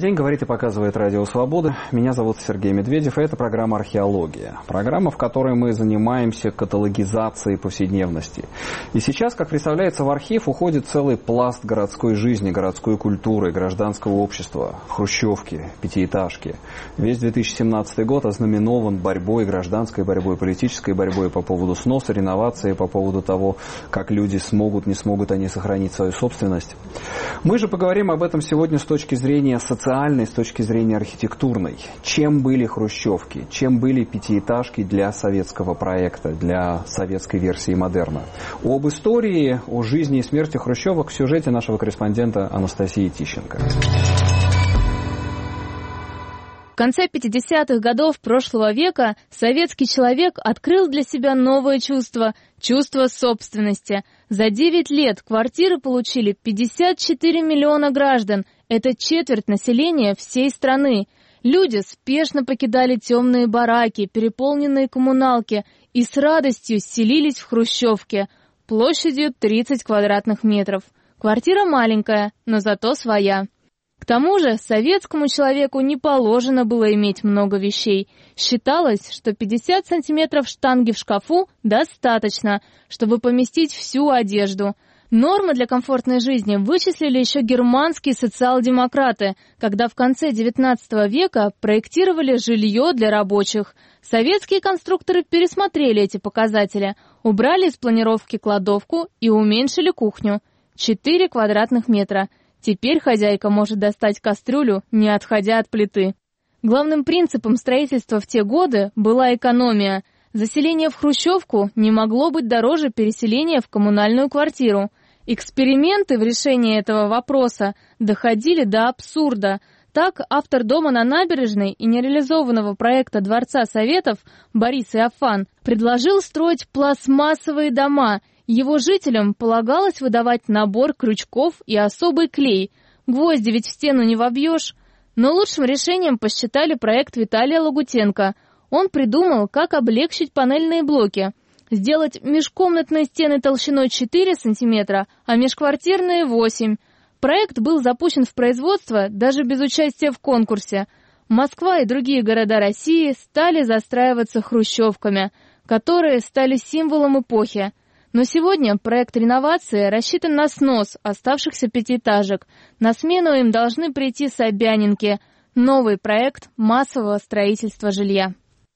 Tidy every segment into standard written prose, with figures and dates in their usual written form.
день, говорит и показывает Радио Свобода. Меня зовут Сергей Медведев, и это программа «Археология». Программа, в которой мы занимаемся каталогизацией повседневности. И сейчас, как представляется, в архив уходит целый пласт городской жизни, городской культуры, гражданского общества, хрущевки, пятиэтажки. Весь 2017 год ознаменован борьбой, гражданской борьбой, политической борьбой по поводу сноса, реновации, по поводу того, как люди смогут, не смогут они сохранить свою собственность. Мы же поговорим об этом сегодня с точки зрения социальной, с точки зрения архитектурной. Чем были хрущевки, чем были пятиэтажки для советского проекта, для советской версии модерна. Об истории, о жизни и смерти хрущевок в сюжете нашего корреспондента Анастасии Тищенко. В конце 50-х годов прошлого века советский человек открыл для себя новое чувство – чувство собственности. За 9 лет квартиры получили 54 миллиона граждан. Это четверть населения всей страны. Люди спешно покидали темные бараки, переполненные коммуналки и с радостью селились в хрущевке площадью 30 квадратных метров. Квартира маленькая, но зато своя. К тому же советскому человеку не положено было иметь много вещей. Считалось, что 50 сантиметров штанги в шкафу достаточно, чтобы поместить всю одежду. Нормы для комфортной жизни вычислили еще германские социал-демократы, когда в конце XIX века проектировали жилье для рабочих. Советские конструкторы пересмотрели эти показатели, убрали из планировки кладовку и уменьшили кухню. 4 квадратных метра. Теперь хозяйка может достать кастрюлю, не отходя от плиты. Главным принципом строительства в те годы была экономия. Заселение в хрущевку не могло быть дороже переселения в коммунальную квартиру. Эксперименты в решении этого вопроса доходили до абсурда. Так, автор дома на набережной и нереализованного проекта Дворца Советов Борис Иофан предложил строить пластмассовые дома. Его жителям полагалось выдавать набор крючков и особый клей. Гвозди ведь в стену не вобьешь. Но лучшим решением посчитали проект Виталия Лагутенко. Он придумал, как облегчить панельные блоки. Сделать межкомнатные стены толщиной 4 см, а межквартирные 8 см. Проект был запущен в производство даже без участия в конкурсе. Москва и другие города России стали застраиваться хрущевками, которые стали символом эпохи. Но сегодня проект реновации рассчитан на снос оставшихся пятиэтажек. На смену им должны прийти Собянинки. Новый проект массового строительства жилья.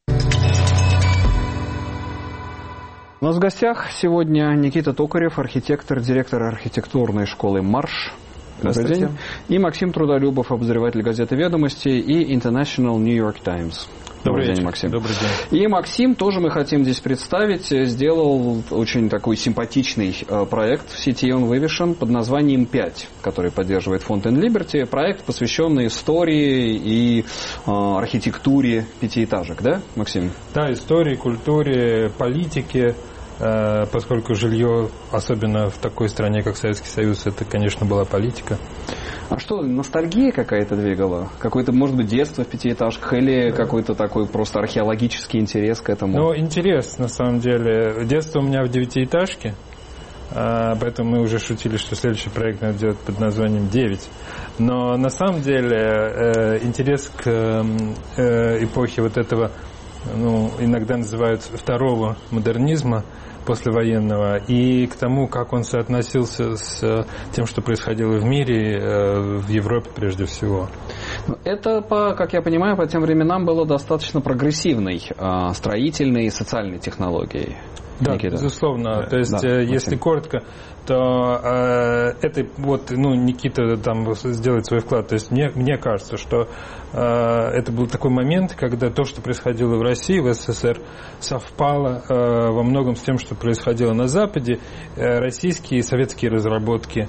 У нас в гостях сегодня Никита Токарев, архитектор, директор архитектурной школы «Марш». Добрый день. И Максим Трудолюбов, обозреватель газеты «Ведомости» и International New York Times. Добрый день, Максим. Добрый день. И Максим, тоже мы хотим здесь представить, сделал очень такой симпатичный проект в сети, он вывешен под названием «5», который поддерживает фонд In Liberty. Проект, посвященный истории и архитектуре пятиэтажек, да, Максим? Да, истории, культуре, политике, поскольку жилье, особенно в такой стране, как Советский Союз, это, конечно, была политика. А что, ностальгия какая-то двигала? Какое-то, может быть, детство в пятиэтажках или какой-то такой просто археологический интерес к этому? Ну, интерес, на самом деле. Детство у меня в девятиэтажке, поэтому мы уже шутили, что следующий проект надо делать под названием «9». Но на самом деле интерес к эпохе вот этого, ну, иногда называют второго модернизма, послевоенного, и к тому, как он соотносился с тем, что происходило в мире, в Европе прежде всего. Это, как я понимаю, по тем временам было достаточно прогрессивной строительной и социальной технологией. Да, Никита. Безусловно. То есть, если коротко, то это вот, Никита там сделает свой вклад. То есть мне кажется, что это был такой момент, когда то, что происходило в России, в СССР, совпало во многом с тем, что происходило на Западе. Российские и советские разработки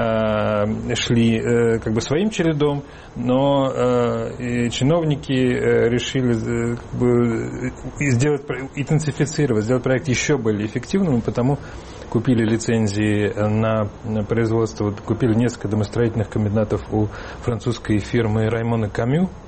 шли как бы своим чередом, но чиновники решили как бы интенсифицировать, сделать проект еще более эффективным, и потому купили лицензии на производство, купили несколько домостроительных комбинатов у французской фирмы Раймон и Камю,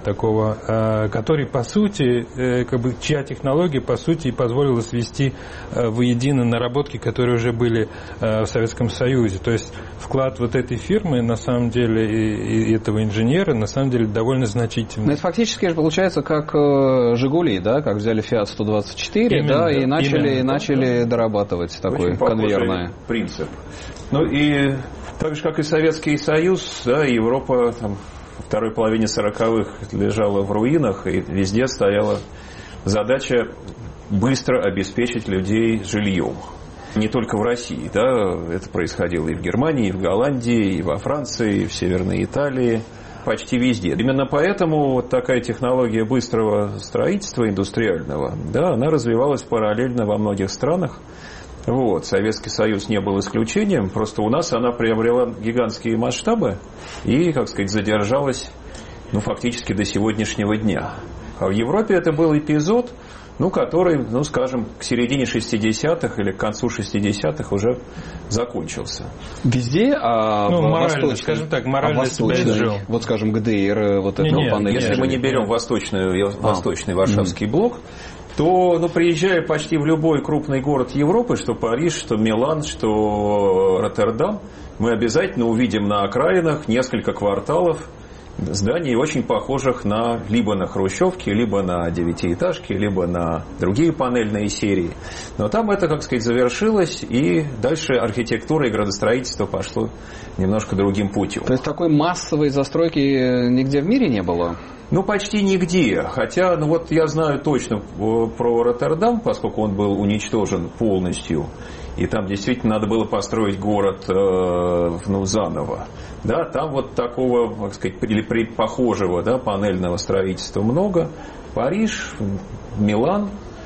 такого, который, по сути, чья технология, по сути, и позволила свести воедино наработки, которые уже были в Советском Союзе. То есть вклад вот этой фирмы, на самом деле, и этого инженера, на самом деле, довольно значительный. Но это фактически получается как «Жигули», да, как взяли «Фиат-124», да, и начали дорабатывать такой конвейерный принцип. Ну и так же, как и Советский Союз, да, Европа там, во второй половине 40-х лежала в руинах, и везде стояла задача быстро обеспечить людей жильем. Не только в России, да, это происходило и в Германии, и в Голландии, и во Франции, и в Северной Италии, почти везде. Именно поэтому вот такая технология быстрого строительства индустриального, да, она развивалась параллельно во многих странах. Вот. Советский Союз не был исключением, просто у нас она приобрела гигантские масштабы и, как сказать, задержалась, фактически до сегодняшнего дня. А в Европе это был эпизод, который, скажем, к середине 60-х или к концу 60-х уже закончился. Везде, морально, скажем так, морально себя изжил. Вот, скажем, ГДР, вот этого панели. Если мы не берем восточный Варшавский блок, то, приезжая почти в любой крупный город Европы, что Париж, что Милан, что Роттердам, мы обязательно увидим на окраинах несколько кварталов зданий, очень похожих либо на хрущевки, либо на девятиэтажки, либо на другие панельные серии. Но там это, как сказать, завершилось, и дальше архитектура и градостроительство пошло немножко другим путем. То есть такой массовой застройки нигде в мире не было? Почти нигде. Хотя, я знаю точно про Роттердам, поскольку он был уничтожен полностью. И там действительно надо было построить город заново. Да, там вот такого, так сказать, или похожего, да, панельного строительства много. Париж, Милан.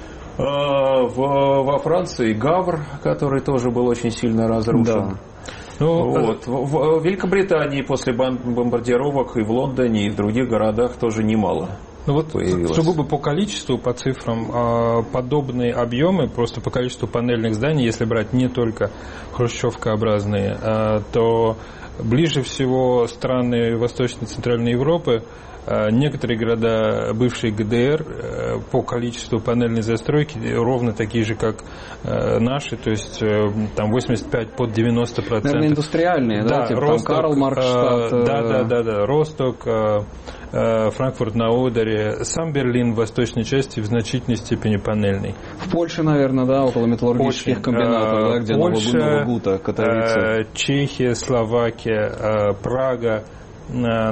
Во Франции Гавр, который тоже был очень сильно разрушен. Да. В Великобритании после бомбардировок и в Лондоне, и в других городах тоже немало. Сугубо по количеству, по цифрам, подобные объемы, просто по количеству панельных зданий, если брать не только хрущевкообразные, то ближе всего страны Восточной и Центральной Европы, некоторые города бывшей ГДР по количеству панельной застройки ровно такие же, как наши, то есть там 85 под 90%. Наверное, индустриальные, да? Типа Росток, Карл-Маркстадт. Да, Росток, Франкфурт на Одере, сам Берлин в восточной части в значительной степени панельный. В Польше, наверное, да, около металлургических комбинатов, да, где Польша, Новогута, Катовице. Чехия, Словакия, Прага на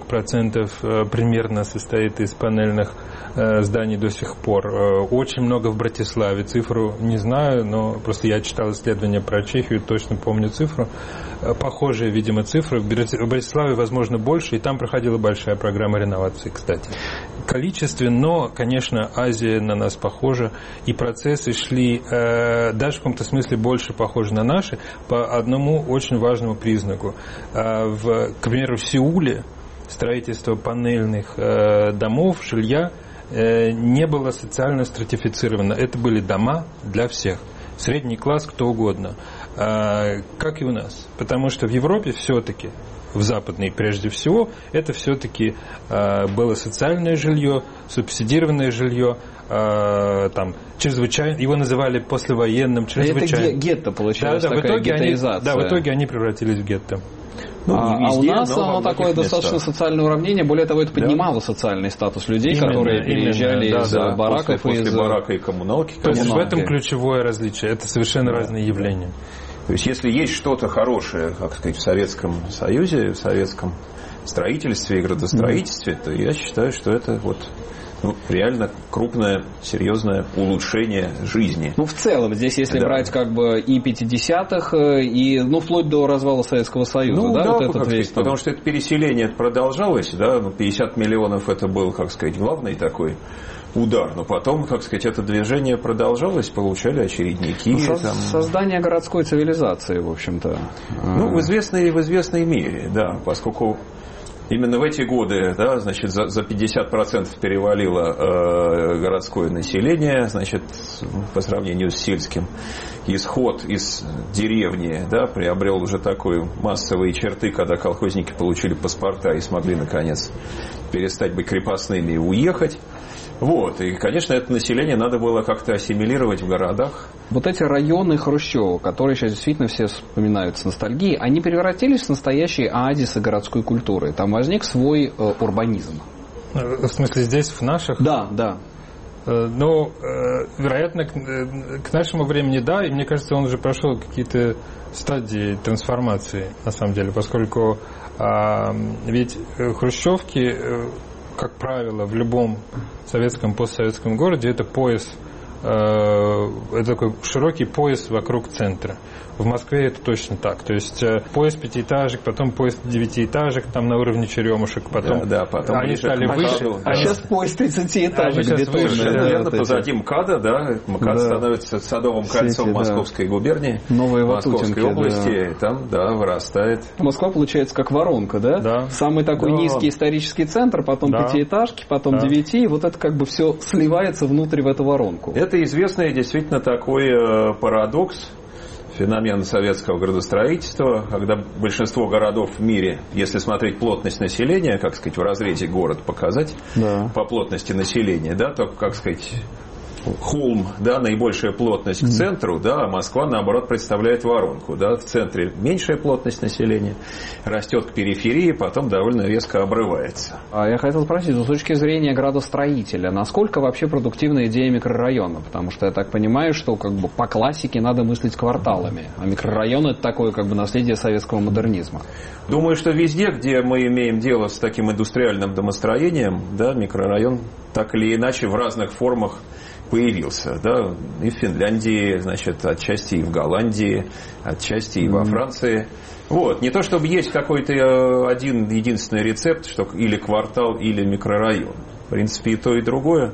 40% примерно состоит из панельных зданий до сих пор. Очень много в Братиславе. Цифру не знаю, но просто я читал исследования про Чехию, точно помню цифру. Похожие, видимо, цифры. В Братиславе, возможно, больше, и там проходила большая программа реновации, кстати. Количественно, конечно, Азия на нас похожа, и процессы шли даже в каком-то смысле больше похожи на наши по одному очень важному признаку. К примеру, в Сеуле строительство панельных домов, жилья не было социально стратифицировано. Это были дома для всех. Средний класс, кто угодно. Как и у нас. Потому что в Европе все-таки, в западной прежде всего, это все-таки было социальное жилье, субсидированное жилье, там, чрезвычайно, его называли послевоенным, чрезвычайно. Это гетто получилось, такая геттоизация. В итоге они превратились в гетто. У нас оно такое достаточно социальное уравнение. Более того, это поднимало социальный статус людей, которые переезжали из бараков. После барака и коммуналки. То есть в этом ключевое различие. Это совершенно разные явления. То есть если есть что-то хорошее, как сказать, в Советском Союзе, в советском строительстве и градостроительстве, то я считаю, что это реально крупное, серьезное улучшение жизни. В целом, здесь если брать и 50-х, и вплоть до развала Советского Союза, потому что это переселение продолжалось, 50 миллионов это был, главный такой удар, но потом, это движение продолжалось, получали очередники. Создание городской цивилизации, в общем-то. В известной мере, да, поскольку Именно в эти годы, да, значит, за 50% перевалило городское население, значит, по сравнению с сельским. Исход из деревни, да, приобрел уже такой массовые черты, когда колхозники получили паспорта и смогли, наконец, перестать быть крепостными и уехать. Вот. И, конечно, это население надо было как-то ассимилировать в городах. Вот эти районы Хрущева, которые сейчас действительно все вспоминают с ностальгией, они превратились в настоящие оазисы городской культуры. Там возник свой урбанизм. В смысле, здесь, в наших? Да, да. Ну, вероятно, к нашему времени, да, и мне кажется, он уже прошел какие-то стадии трансформации, на самом деле, поскольку ведь хрущевки, как правило, в любом советском, постсоветском городе, это пояс, это такой широкий пояс вокруг центра. В Москве это точно так. То есть пояс пятиэтажек, потом пояс девятиэтажек, там на уровне черемушек, потом, потом они стали выше. А сейчас пояс 30-этажек бетонный. Наверное, позади МКАДа, да, МКАД становится садовым кольцом Московской губернии, Московской области, и там, да, вырастает. Москва получается как воронка, да? Да. Самый такой низкий исторический центр, потом пятиэтажки, потом девяти, и вот это как бы все сливается внутрь в эту воронку. Это известный действительно такой парадокс, феномен советского градостроительства, когда большинство городов в мире, если смотреть плотность населения, как сказать, в разрезе город показать, по плотности населения, да, то, как сказать, холм, да, наибольшая плотность к центру, да, а Москва, наоборот, представляет воронку, да, в центре меньшая плотность населения, растет к периферии, потом довольно резко обрывается. А я хотел спросить, с точки зрения градостроителя, насколько вообще продуктивна идея микрорайона? Потому что я так понимаю, что как бы по классике надо мыслить кварталами, а микрорайон — это такое как бы наследие советского модернизма. Думаю, что везде, где мы имеем дело с таким индустриальным домостроением, да, микрорайон так или иначе в разных формах появился, да, и в Финляндии, значит, отчасти и в Голландии, отчасти и во Франции. Вот, не то чтобы есть какой-то один единственный рецепт, что или квартал, или микрорайон. В принципе, и то, и другое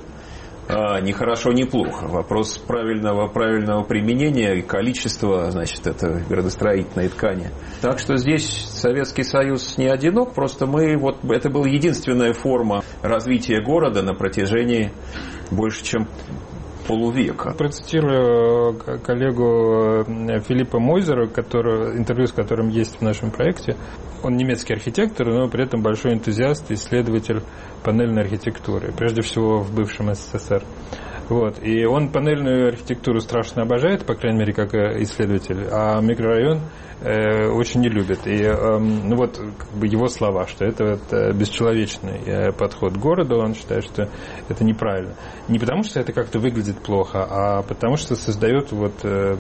ни хорошо, ни плохо. Вопрос правильного применения и количества, значит, этой градостроительной ткани. Так что здесь Советский Союз не одинок, просто это была единственная форма развития города на протяжении больше, чем полувека. Процитирую коллегу Филиппа Мойзера, интервью с которым есть в нашем проекте. Он немецкий архитектор, но при этом большой энтузиаст и исследователь панельной архитектуры, прежде всего в бывшем СССР. Вот. И он панельную архитектуру страшно обожает, по крайней мере, как исследователь, а микрорайон очень не любит. И ну вот как бы его слова, что это бесчеловечный подход к городу, он считает, что это неправильно. Не потому, что это как-то выглядит плохо, а потому, что создает вот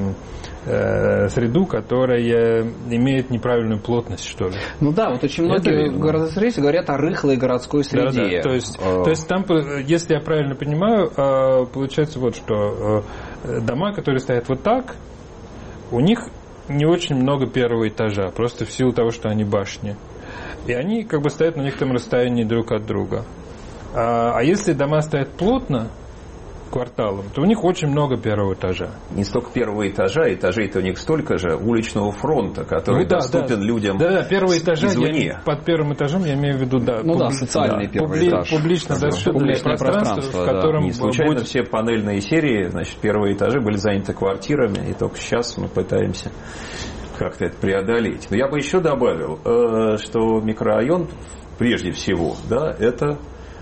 среду, которая имеет неправильную плотность, что ли. Ну да, вот очень многие градостроители говорят о рыхлой городской среде. Да. То есть там, если я правильно понимаю, получается вот что дома, которые стоят вот так, у них не очень много первого этажа, просто в силу того, что они башни. И они как бы стоят на некотором расстоянии друг от друга. А если дома стоят плотно, кварталом, то у них очень много первого этажа. Не столько первого этажа, этажей-то у них столько же, уличного фронта, который доступен людям первые этажи, извне. Под первым этажом я имею в виду, социальный первый этаж. Публично доступное пространство, в котором... Не случайно все панельные серии, значит, первые этажи были заняты квартирами, и только сейчас мы пытаемся как-то это преодолеть. Но я бы еще добавил, что микрорайон, прежде всего, да, это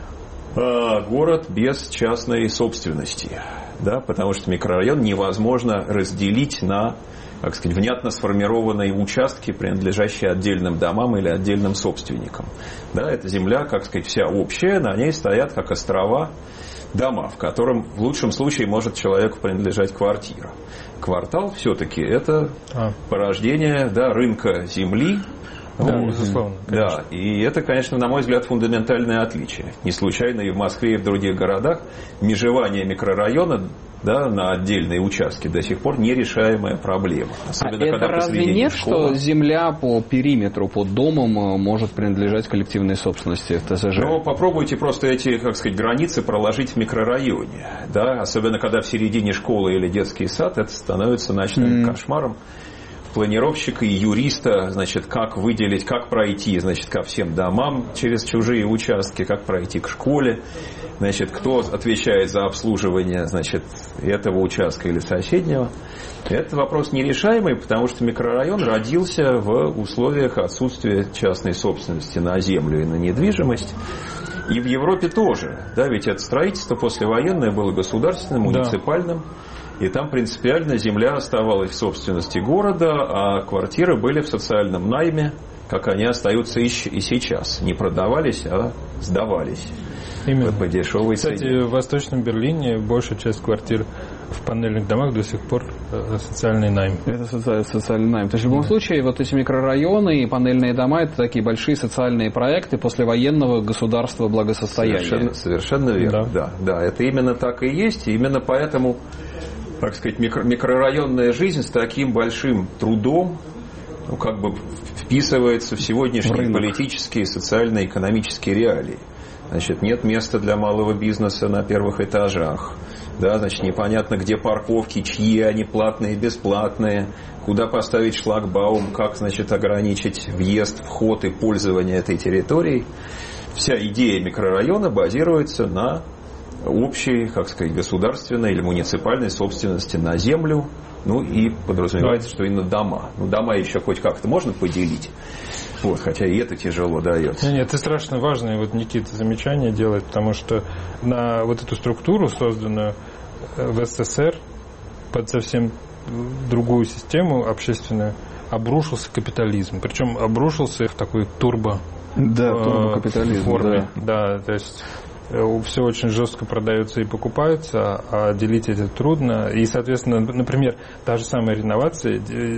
город без частной собственности, да, потому что микрорайон невозможно разделить на, как сказать, внятно сформированные участки, принадлежащие отдельным домам или отдельным собственникам. Да, эта земля, как сказать, вся общая, на ней стоят как острова дома, в котором в лучшем случае может человеку принадлежать квартира. Квартал все-таки это порождение, да, рынка земли. Да, безусловно. Конечно. Да, и это, конечно, на мой взгляд, фундаментальное отличие. Не случайно и в Москве, и в других городах межевание микрорайона, да, на отдельные участки до сих пор нерешаемая проблема. Особенно это разве нет, что земля по периметру под домом может принадлежать коллективной собственности в ТСЖ? Ну, попробуйте просто эти, как сказать, границы проложить в микрорайоне. Да? Особенно, когда в середине школы или детский сад, это становится ночным кошмаром. планировщика и юриста, значит, как выделить, как пройти, значит, ко всем домам через чужие участки, как пройти к школе, значит, кто отвечает за обслуживание, значит, этого участка или соседнего. Это вопрос нерешаемый, потому что микрорайон родился в условиях отсутствия частной собственности на землю и на недвижимость. И в Европе тоже, да, ведь это строительство послевоенное было государственным, муниципальным, и там принципиально земля оставалась в собственности города, а квартиры были в социальном найме, как они остаются и сейчас. Не продавались, а сдавались. Именно. По дешевой цене. Кстати, в Восточном Берлине большая часть квартир в панельных домах до сих пор социальный найм. Это социальный найм. То есть в любом случае вот эти микрорайоны и панельные дома — это такие большие социальные проекты послевоенного государства благосостояния. Совершенно верно. Да, это именно так и есть. И именно поэтому, так сказать, микрорайонная жизнь с таким большим трудом как бы вписывается в сегодняшние политические, социальные, экономические реалии. Значит, нет места для малого бизнеса на первых этажах. Да, значит, непонятно, где парковки, чьи они, платные, бесплатные, куда поставить шлагбаум, как, значит, ограничить въезд, вход и пользование этой территорией. Вся идея микрорайона базируется на общей, как сказать, государственной или муниципальной собственности на землю, ну и подразумевается, что и на дома. Ну, дома еще хоть как-то можно поделить. Вот, хотя и это тяжело дается. Нет, это страшно важное, вот Никита замечание делает, потому что на вот эту структуру, созданную в СССР под совсем другую систему общественную, обрушился капитализм. Причем обрушился в такой турбокапитализм форме. Да, то есть все очень жестко продается и покупается, а делить это трудно. И, соответственно, например, та же самая реновация,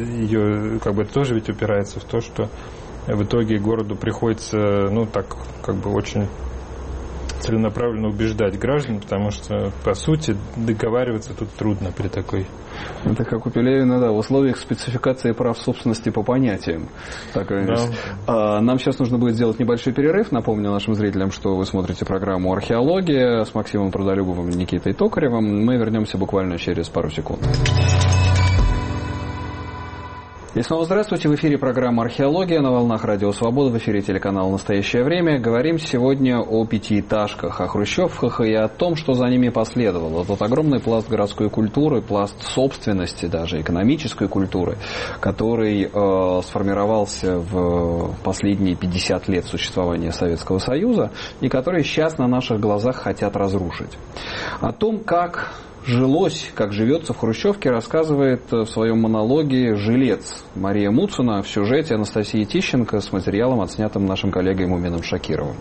ее как бы тоже ведь упирается в то, что в итоге городу приходится, ну, так, как бы очень целенаправленно убеждать граждан, потому что, по сути, договариваться тут трудно при такой. Это как у Пелевина, да, в условиях спецификации прав собственности по понятиям. Так, да. Нам сейчас нужно будет сделать небольшой перерыв. Напомню нашим зрителям, что вы смотрите программу «Археология» с Максимом Трудолюбовым и Никитой Токаревым. Мы вернемся буквально через пару секунд. И снова здравствуйте. В эфире программа «Археология» на волнах Радио Свобода. В эфире телеканал «Настоящее время». Говорим сегодня о пятиэтажках, о хрущевках и о том, что за ними последовало. Тот огромный пласт городской культуры, пласт собственности, даже экономической культуры, который сформировался в последние 50 лет существования Советского Союза и который сейчас на наших глазах хотят разрушить. О том, как жилось, как живется в хрущевке, рассказывает в своем монологе жилец Мария Муцина в сюжете Анастасии Тищенко с материалом, отснятым нашим коллегой Мумином Шакировым.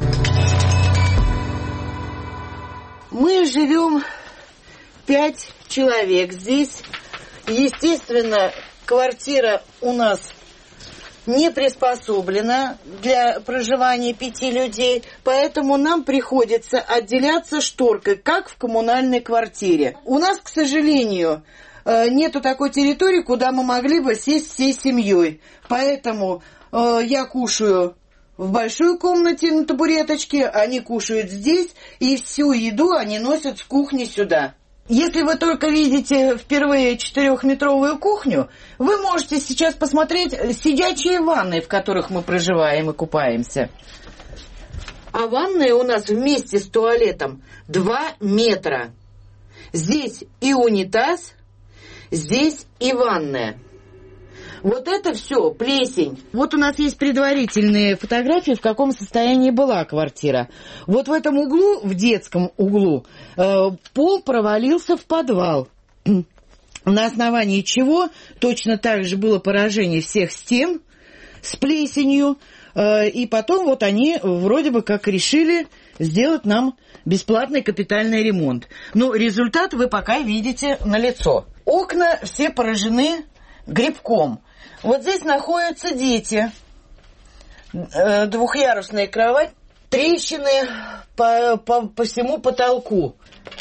Мы живем 5 человек здесь. Естественно, квартира у нас не приспособлена для проживания 5 людей, поэтому нам приходится отделяться шторкой, как в коммунальной квартире. У нас, к сожалению, нету такой территории, куда мы могли бы сесть всей семьей. Поэтому я кушаю в большой комнате на табуреточке, они кушают здесь, и всю еду они носят с кухни сюда. Если вы только видите впервые 4-метровую кухню, вы можете сейчас посмотреть сидячие ванны, в которых мы проживаем и купаемся. А ванная у нас вместе с туалетом 2 метра. Здесь и унитаз, здесь и ванная. Вот это все плесень. Вот у нас есть предварительные фотографии, в каком состоянии была квартира. Вот в этом углу, в детском углу, пол провалился в подвал. На основании чего точно так же было поражение всех стен с плесенью. И потом вот они вроде бы как решили сделать нам бесплатный капитальный ремонт. Но результат вы пока видите налицо. Окна все поражены грибком. Вот здесь находятся дети. Двухъярусная кровать, трещины по всему потолку.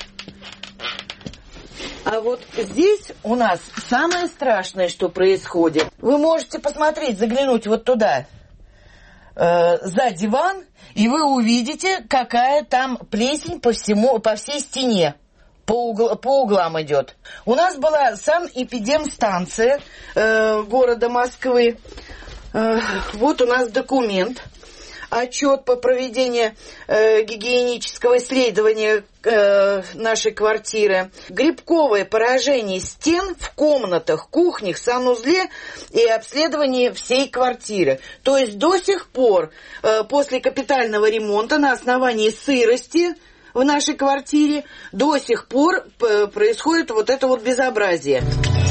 А вот здесь у нас самое страшное, что происходит. Вы можете посмотреть, заглянуть вот туда, за диван, и вы увидите, какая там плесень по всей стене. по углам идет. У нас была санэпидемстанция города Москвы. Вот у нас документ. Отчет по проведению гигиенического исследования нашей квартиры. Грибковое поражение стен в комнатах, кухнях, санузле и обследование всей квартиры. То есть до сих пор после капитального ремонта на основании сырости в нашей квартире до сих пор происходит вот это вот безобразие.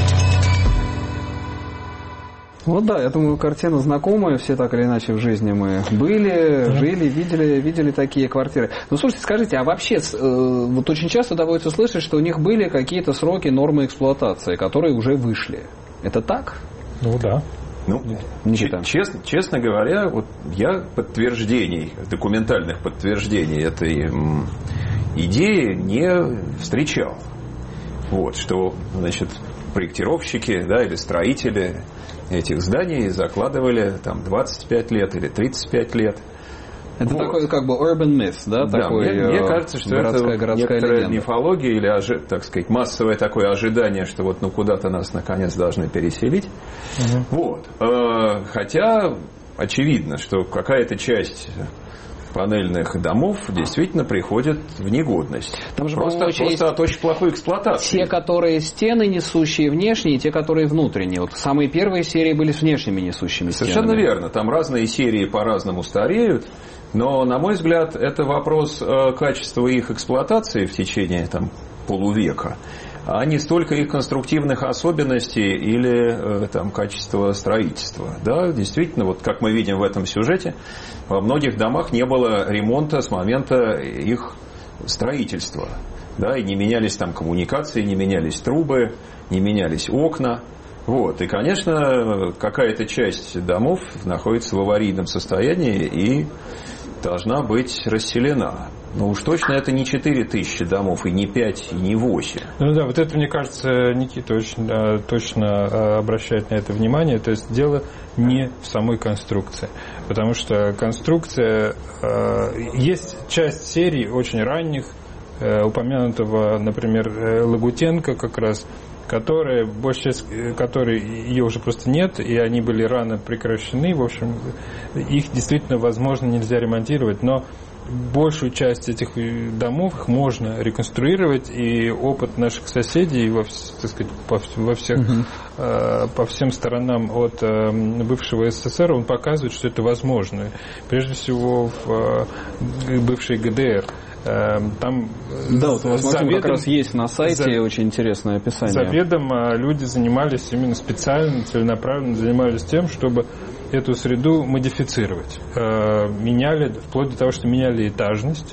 Вот да, я думаю, картина знакомая, все так или иначе в жизни мы были, жили, видели такие квартиры. Ну, слушайте, скажите, а вообще, вот очень часто доводится слышать, что у них были какие-то сроки, нормы эксплуатации, которые уже вышли. Это так? Ну, да. Ну, честно говоря, вот я документальных подтверждений этой идеи не встречал. Вот, что, значит, проектировщики, да, или строители этих зданий закладывали там 25 лет или 35 лет. Это вот. Такой как бы urban myth, да? Да, такой, мне кажется, что это некоторая легенда. Мифология или, так сказать, массовое такое ожидание, что вот куда-то нас наконец должны переселить. Вот. Хотя очевидно, что какая-то часть панельных домов действительно приходят в негодность. Там же просто от очень плохой эксплуатации. Те, которые стены несущие внешние, и те, которые внутренние. Вот самые первые серии были с внешними несущими стенами. Совершенно верно. Там разные серии по-разному стареют. Но, на мой взгляд, это вопрос качества их эксплуатации в течение полувека, а не столько их конструктивных особенностей или качества строительства. Да, действительно, вот как мы видим в этом сюжете, во многих домах не было ремонта с момента их строительства. Да, и не менялись коммуникации, не менялись трубы, не менялись окна. Вот. И, конечно, какая-то часть домов находится в аварийном состоянии и должна быть расселена. Но уж точно это не 4000 домов, и не 5, и не 8. Ну да, вот это, мне кажется, Никита очень точно обращает на это внимание. То есть дело не в самой конструкции. Потому что конструкция... Есть часть серий очень ранних, упомянутого, например, Лагутенко как раз, которые ее уже просто нет, и они были рано прекращены. В общем, их действительно, возможно, нельзя ремонтировать, но большую часть этих домов их можно реконструировать, и опыт наших соседей по всем сторонам от бывшего СССР, он показывает, что это возможно. Прежде всего в бывшей ГДР. Там вот у вас как раз есть на сайте очень интересное описание. Заведомо люди занимались именно специально, целенаправленно занимались тем, чтобы эту среду модифицировать. Меняли, вплоть до того, что меняли этажность,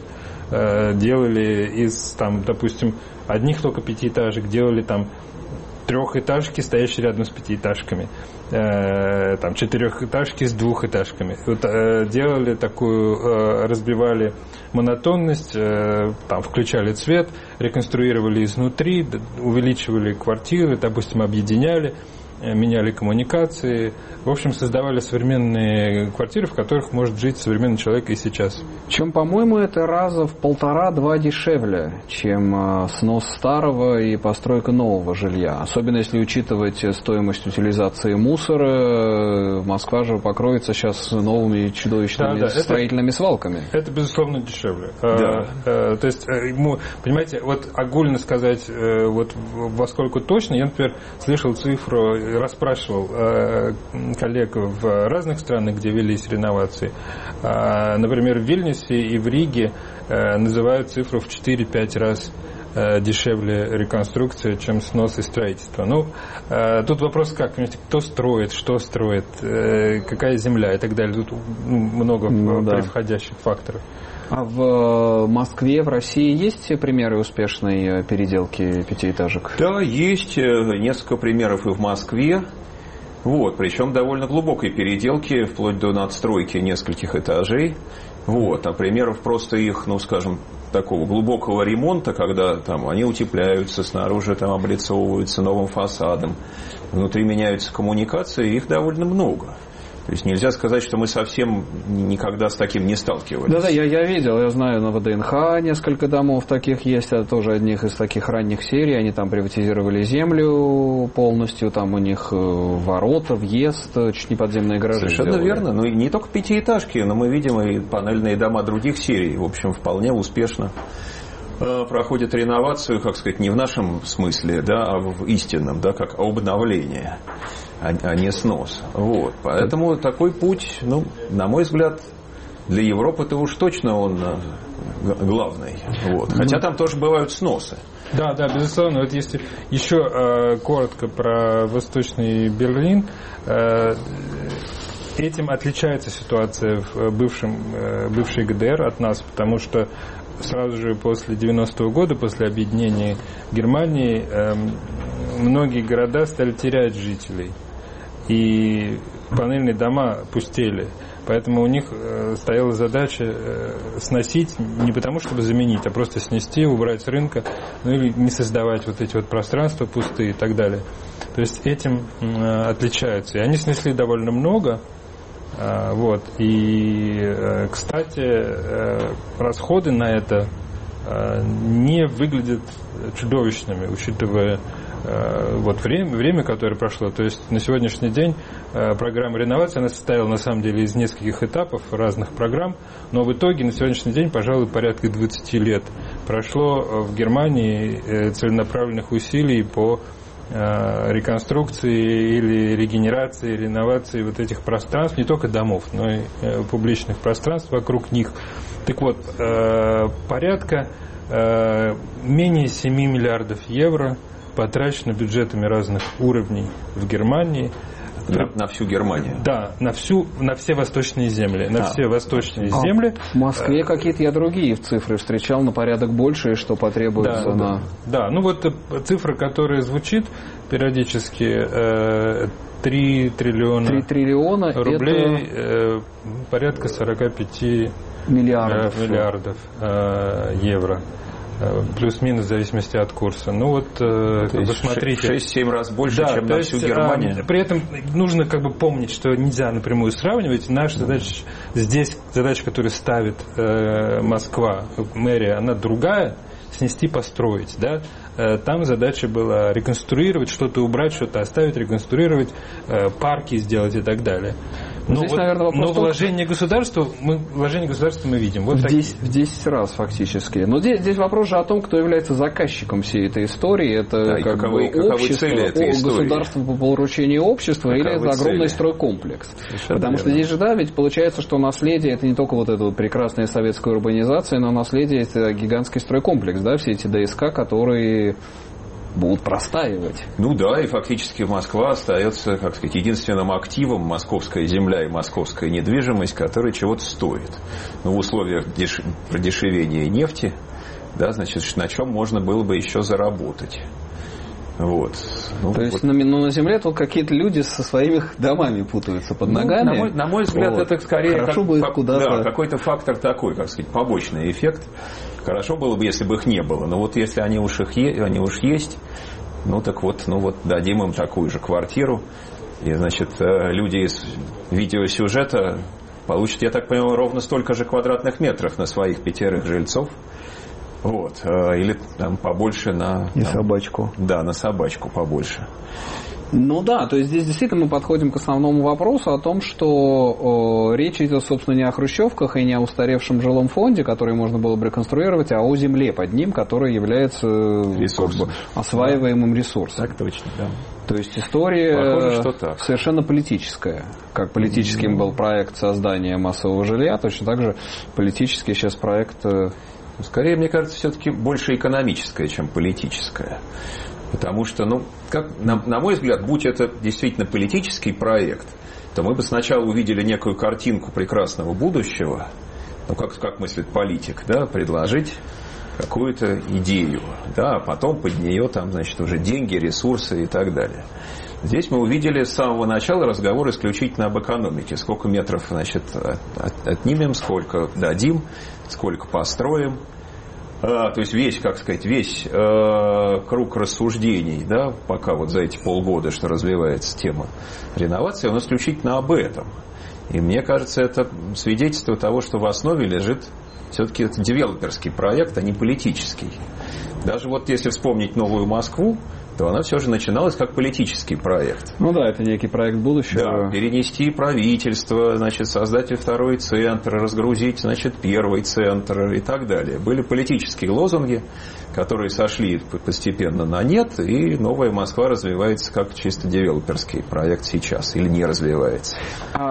делали из, допустим, одних только пятиэтажек, делали трехэтажки, стоящие рядом с пятиэтажками, четырехэтажки с двухэтажками. Вот, делали такую, разбивали монотонность, включали цвет, реконструировали изнутри, увеличивали квартиры, допустим, объединяли, меняли коммуникации. В общем, создавали современные квартиры, в которых может жить современный человек и сейчас. Чем, по-моему, это раза в 1,5-2 дешевле, чем снос старого и постройка нового жилья. Особенно если учитывать стоимость утилизации мусора. Москва же покроется сейчас новыми чудовищными строительными свалками. Это, безусловно, дешевле. Да. То есть, понимаете, вот огульно сказать, вот во сколько точно, я, например, слышал цифру, расспрашивал коллег в разных странах, где велись реновации. Например, в Вильнюсе и в Риге называют цифру в 4-5 раз дешевле реконструкция, чем снос и строительство. Тут вопрос как, понимаете, кто строит, что строит, какая земля и так далее. Тут много превходящих факторов. А в Москве, в России есть примеры успешной переделки пятиэтажек? Да, есть несколько примеров и в Москве. Причем довольно глубокой переделки, вплоть до надстройки нескольких этажей. А примеров просто их, такого глубокого ремонта, когда они утепляются, снаружи облицовываются новым фасадом, внутри меняются коммуникации, их довольно много. То есть нельзя сказать, что мы совсем никогда с таким не сталкивались. Да-да, я видел, я знаю, на ВДНХ несколько домов таких есть, это тоже одних из таких ранних серий, они там приватизировали землю полностью, там у них ворота, въезд, чуть не подземные гаражи. Совершенно сделали. верно, ну и не только пятиэтажки, но мы видим и панельные дома других серий, в общем, вполне успешно проходит реновацию, как сказать, не в нашем смысле, да, а в истинном, да, как обновление, а не снос. Вот. Поэтому такой путь, ну, на мой взгляд, для Европы-то уж точно он главный. Вот. Хотя там тоже бывают сносы. Да, безусловно. Вот если еще коротко про Восточный Берлин, этим отличается ситуация в бывшей ГДР от нас, потому что сразу же после 90-го года, после объединения Германии, многие города стали терять жителей. И панельные дома пустели. Поэтому у них стояла задача сносить не потому, чтобы заменить, а просто снести, убрать с рынка, ну или не создавать вот эти вот пространства пустые и так далее. То есть этим отличаются. И они снесли довольно много. Вот. И, кстати, расходы на это не выглядят чудовищными, учитывая вот время, которое прошло. То есть на сегодняшний день программа реновации, она состояла на самом деле из нескольких этапов разных программ, но в итоге на сегодняшний день, пожалуй, порядка 20 лет прошло в Германии целенаправленных усилий по реконструкции или регенерации, реновации вот этих пространств, не только домов, но и публичных пространств вокруг них. Так вот, порядка менее 7 миллиардов евро потрачено бюджетами разных уровней в Германии. На всю Германию? Да, на все восточные земли. Все восточные земли. В Москве какие-то я другие цифры встречал на порядок больше, что потребуется на... Да, ну вот цифра, которая звучит периодически, 3 триллиона, 3 триллиона рублей, это... порядка 45 миллиардов евро. Плюс-минус в зависимости от курса. Ну вот, вы смотрите. 6-7 раз больше, чем на всю Германию. При этом нужно как бы помнить, что нельзя напрямую сравнивать. Наша задача здесь, задача, которую ставит Москва, мэрия, она другая. Снести, построить. Да? Там задача была реконструировать, что-то убрать, что-то оставить, реконструировать, парки сделать и так далее. Но, здесь, наверное, но вложение государства мы видим. Вот в 10 раз фактически. Но здесь вопрос же о том, кто является заказчиком всей этой истории. Это да, каковы цели этой истории? Государство по поручению общества или это огромный стройкомплекс. Потому что здесь же, да, ведь получается, что наследие это не только вот эта вот прекрасная советская урбанизация, но наследие это гигантский стройкомплекс, да, все эти ДСК, которые будут простаивать. Ну да, и фактически Москва остается, как сказать, единственным активом, московская земля и московская недвижимость, которая чего-то стоит. Но в условиях продешевения нефти, да, значит, на чем можно было бы еще заработать. Вот. Ну, то есть на земле тут какие-то люди со своими домами путаются под ногами. На мой взгляд, вот. Это скорее какой-то фактор такой, как сказать, побочный эффект. Хорошо было бы, если бы их не было. Но вот если они уж есть, ну так вот, дадим им такую же квартиру. И, значит, люди из видеосюжета получат, я так понимаю, ровно столько же квадратных метров на своих 5 жильцов. Вот. Или там побольше на... И собачку. Да, на собачку побольше. Ну да, то есть здесь действительно мы подходим к основному вопросу о том, что речь идет, собственно, не о хрущевках и не о устаревшем жилом фонде, который можно было бы реконструировать, а о земле под ним, которая является осваиваемым ресурсом. Так точно, да. То есть история похоже, совершенно политическая. Как политическим был проект создания массового жилья, точно так же политический сейчас проект... Скорее, мне кажется, все-таки больше экономическое, чем политическое. Потому что, на мой взгляд, будь это действительно политический проект, то мы бы сначала увидели некую картинку прекрасного будущего, как мыслит политик, да, предложить какую-то идею, да, а потом под нее там, значит, уже деньги, ресурсы и так далее. Здесь мы увидели с самого начала разговор исключительно об экономике. Сколько метров, значит, отнимем, сколько дадим, сколько построим. То есть весь круг рассуждений, да, пока вот за эти полгода, что развивается тема реновации, он исключительно об этом. И мне кажется, это свидетельство того, что в основе лежит все-таки это девелоперский проект, а не политический. Даже вот если вспомнить Новую Москву, то она все же начиналась как политический проект. Ну да, это некий проект будущего. Да, перенести правительство, значит, создать второй центр, разгрузить, значит, первый центр и так далее. Были политические лозунги, которые сошли постепенно на нет, и Новая Москва развивается как чисто девелоперский проект сейчас, или не развивается.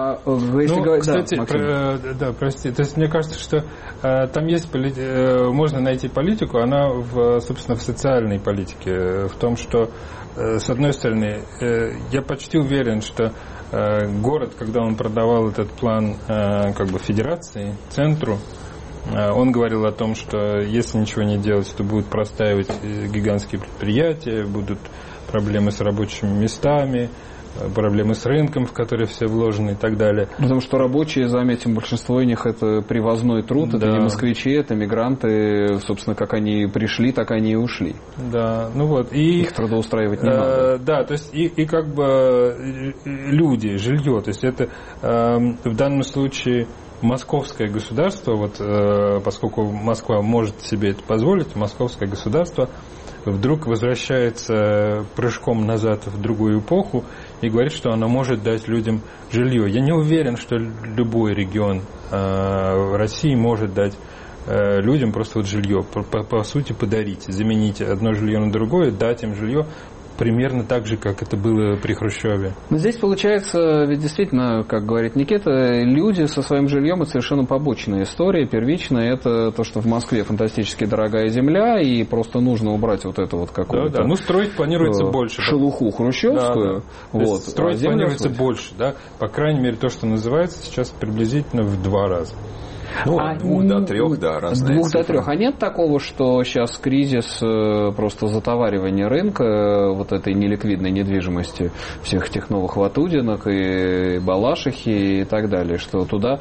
Кстати, прости, то есть мне кажется, что там есть можно найти политику, она собственно в социальной политике, в том, что с одной стороны, я почти уверен, что город, когда он продавал этот план как бы федерации, центру, он говорил о том, что если ничего не делать, то будут простаивать гигантские предприятия, будут проблемы с рабочими местами, проблемы с рынком, в который все вложены и так далее. Потому что рабочие, заметим, большинство из них это привозной труд, да. Это не москвичи, это мигранты, собственно, как они пришли, так они и ушли. Да, ну вот. И, их трудоустраивать не надо. Да, то есть и как бы люди, жилье, то есть это в данном случае московское государство, вот поскольку Москва может себе это позволить, московское государство вдруг возвращается прыжком назад в другую эпоху и говорит, что она может дать людям жилье. Я не уверен, что любой регион России может дать людям просто вот жилье, по сути подарить, заменить одно жилье на другое, дать им жилье. Примерно так же, как это было при Хрущеве. Но здесь получается, ведь действительно, как говорит Никита, люди со своим жильем — это совершенно побочная история. Первичная — это то, что в Москве фантастически дорогая земля, и просто нужно убрать вот это вот какое-то... Да. Ну, строить планируется больше. Шелуху хрущевскую. Да. Вот. Строить планируется больше, да. По крайней мере, то, что называется сейчас приблизительно в 2 раза. Ну, от 2 до 3, да, разные цифры. 2 до 3. А нет такого, что сейчас кризис просто затоваривания рынка вот этой неликвидной недвижимости, всех этих новых Ватудинок и Балашихи и так далее, что туда